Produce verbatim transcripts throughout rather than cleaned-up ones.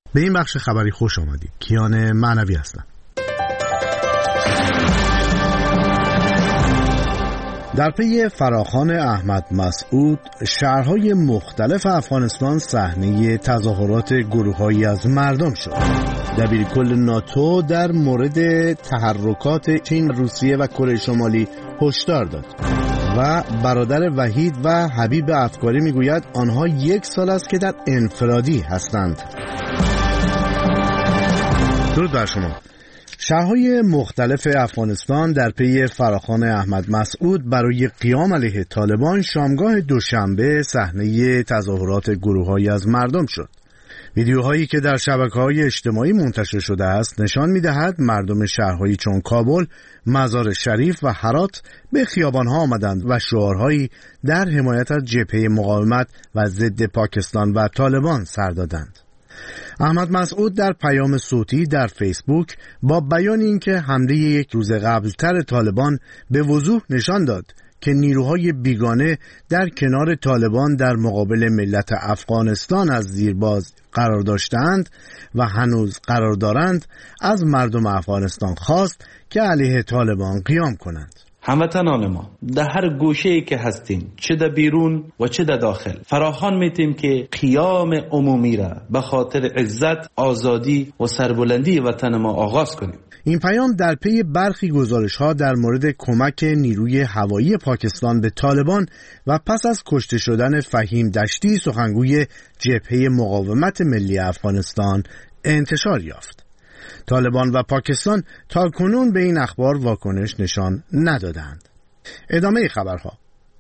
به این بخش خبری خوش آمدید. کیان معنوی هستم. در پی فراخوان احمد مسعود، شهرهای مختلف افغانستان صحنه تظاهرات گروه‌هایی از مردم شد. دبیرکل ناتو در مورد تحرکات چین، روسیه و کره شمالی هشدار داد و برادر وحید و حبیب افکاری میگوید آنها یک سال است که در انفرادی هستند. درود بر شما. شهرهای مختلف افغانستان در پی فراخوان احمد مسعود برای قیام علیه طالبان شامگاه دوشنبه صحنه تظاهرات گروه‌هایی از مردم شد. ویدیوهایی که در شبکه‌های اجتماعی منتشر شده است نشان می‌دهد مردم شهرهایی چون کابل، مزار شریف و هرات به خیابان‌ها آمدند و شعارهایی در حمایت از جبهه مقاومت و ضد پاکستان و طالبان سر دادند. احمد مسعود در پیام صوتی در فیسبوک با بیان اینکه حمله یک روز قبلتر طالبان به وضوح نشان داد که نیروهای بیگانه در کنار طالبان در مقابل ملت افغانستان از زیرباز قرار داشتند و هنوز قرار دارند، از مردم افغانستان خواست که علیه طالبان قیام کنند. هموطنان ما در هر گوشه‌ای که هستیم، چه در بیرون و چه در داخل، فراخوان میتیم که قیام عمومی را به خاطر عزت، آزادی و سربلندی وطن ما آغاز کنیم. این پیام در پی برخی گزارش‌ها در مورد کمک نیروی هوایی پاکستان به طالبان و پس از کشته شدن فهیم دشتی، سخنگوی جبهه مقاومت ملی افغانستان، انتشار یافت. طالبان و پاکستان تا کنون به این اخبار واکنش نشان ندادند. ادامه خبرها.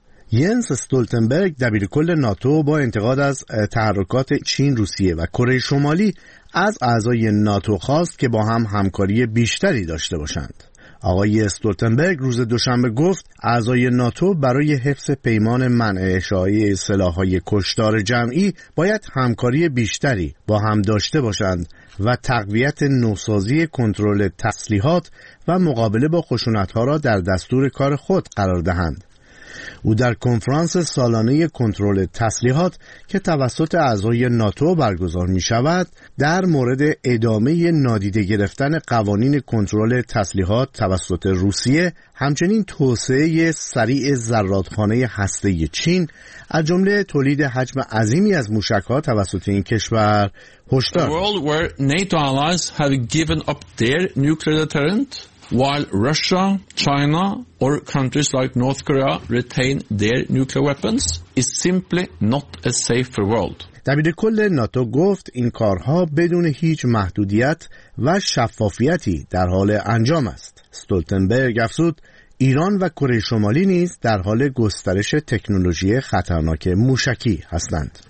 ینس استولتنبرگ دبیرکل ناتو با انتقاد از تحرکات چین، روسیه و کره شمالی از اعضای ناتو خواست که با هم همکاری بیشتری داشته باشند. آقای استولتنبرگ روز دوشنبه گفت اعضای ناتو برای حفظ پیمان منع اشاعه سلاح‌های کشتار جمعی باید همکاری بیشتری با هم داشته باشند و تقویت نوسازی کنترل تسلیحات و مقابله با خشونت‌ها را در دستور کار خود قرار دهند. او در کنفرانس سالانه کنترل تسلیحات که توسط اعضای ناتو برگزار می شود در مورد ادامه نادیده گرفتن قوانین کنترل تسلیحات توسط روسیه، همچنین توسعه سریع زرادخانه هسته‌ای چین، از جمله تولید حجم عظیمی از موشک‌ها توسط این کشور هشدار داد. While Russia, China, or countries like North Korea retain their nuclear weapons, is simply not a safer world. دبیرکل ناتو گفت این کارها بدون هیچ محدودیت و شفافیتی در حال انجام است. استولتنبرگ افزود ایران و کره شمالی نیز در حال گسترش تکنولوژی خطرناک موشکی هستند.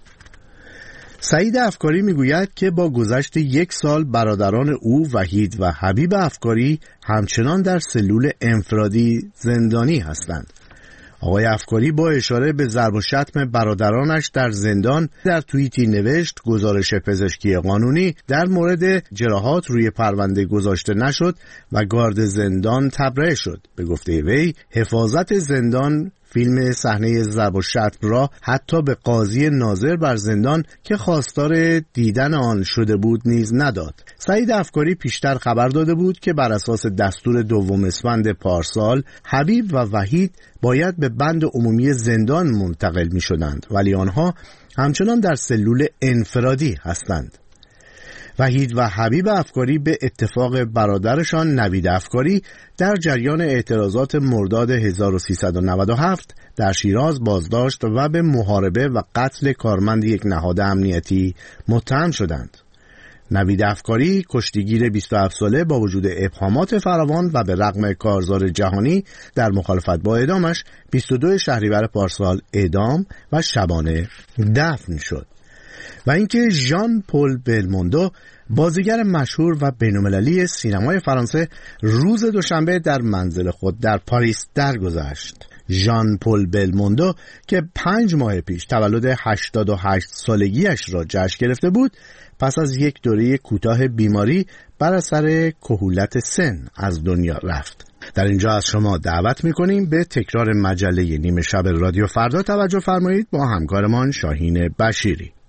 سعید افکاری میگوید که با گذشت یک سال برادران او وحید و حبیب افکاری همچنان در سلول انفرادی زندانی هستند. آقای افکاری با اشاره به ضرب و شتم برادرانش در زندان در توییتی نوشت گزارش پزشکی قانونی در مورد جراحات روی پرونده گذاشته نشد و گارد زندان تبرئه شد. به گفته وی حفاظت زندان فیلم صحنه ضرب و شتم را حتی به قاضی ناظر بر زندان که خواستار دیدن آن شده بود نیز نداد. سعید افکاری پیشتر خبر داده بود که بر اساس دستور دوم اسفند پارسال حبیب و وحید باید به بند عمومی زندان منتقل می شدند، ولی آنها همچنان در سلول انفرادی هستند. وحید و حبیب افکاری به اتفاق برادرشان نوید افکاری در جریان اعتراضات مرداد هزار و سیصد و نود و هفت در شیراز بازداشت و به محاربه و قتل کارمند یک نهاد امنیتی متهم شدند. نوید افکاری کشتیگیر بیست و هفت ساله با وجود ابهامات فراوان و به رغم کارزار جهانی در مخالفت با اعدامش بیست و دو شهریور پارسال اعدام و شبانه دفن شد. و اینکه ژان پل بلموندو بازیگر مشهور و بین‌المللی سینمای فرانسه روز دوشنبه در منزل خود در پاریس درگذشت. ژان پل بلموندو که پنج ماه پیش تولد هشتاد و هشت سالگیش را جشن گرفته بود، پس از یک دوره کوتاه بیماری بر اثر کهولت سن از دنیا رفت. در اینجا از شما دعوت می‌کنیم به تکرار مجله نیمه شب رادیو فردا توجه فرمایید با همکارمان شاهین بشیری.